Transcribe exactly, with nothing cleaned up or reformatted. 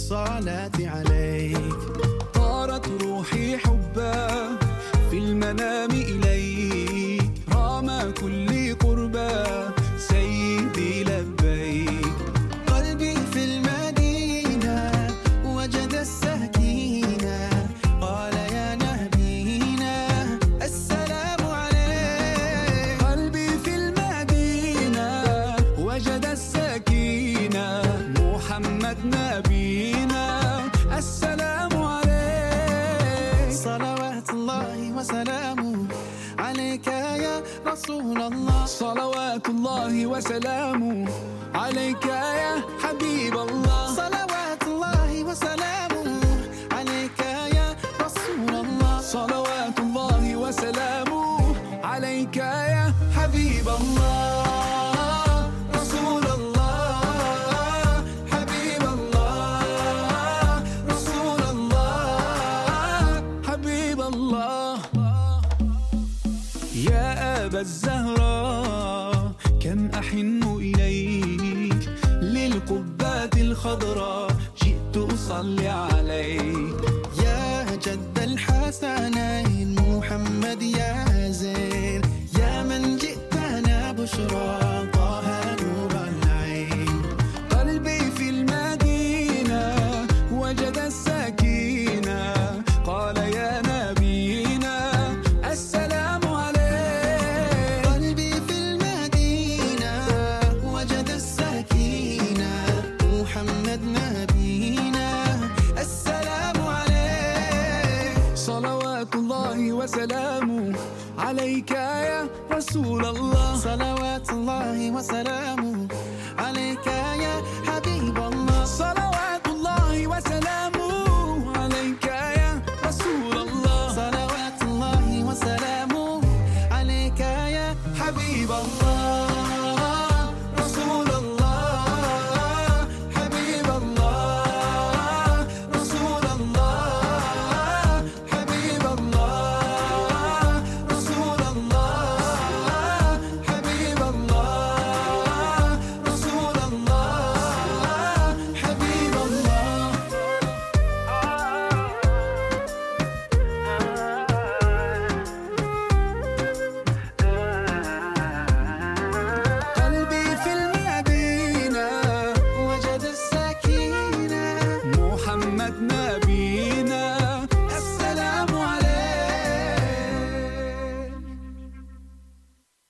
بالصلاة عليك. طارت روحي حبا في المنام إليك، رام كل قربا سيدي لبيك. قلبي في المدينة وجد السكينة، قال يا نبينا السلام عليك. قلبي في المدينة وجد السكينة، محمد نبينا السلام عليك. صلوات الله وسلامه عليك يا رسول الله. صلوات الله وسلامه عليك يا حبيب الله. صلوات الله وسلامه عليك يا رسول الله. صلوات الله وسلامه عليك يا حبيب الله. رسول الله حبيب الله، رسول الله حبيب الله. يا أبا الزهراء كم أحن إليك، للقبات الخضراء جئت أصلي عليك. يا جد الحسنين محمد يا زين، يا من جئتنا بشرى طه نور العين. قلبي في المدينة وجد السكينة، قال يا نبينا السلام عليك. قلبي في المدينة وجد السكينة، محمد نبينا السلام عليك. صلوات الله وسلامه عليك يا رسول الله. صلوات الله وسلامه عليك يا حبيب الله. صلوات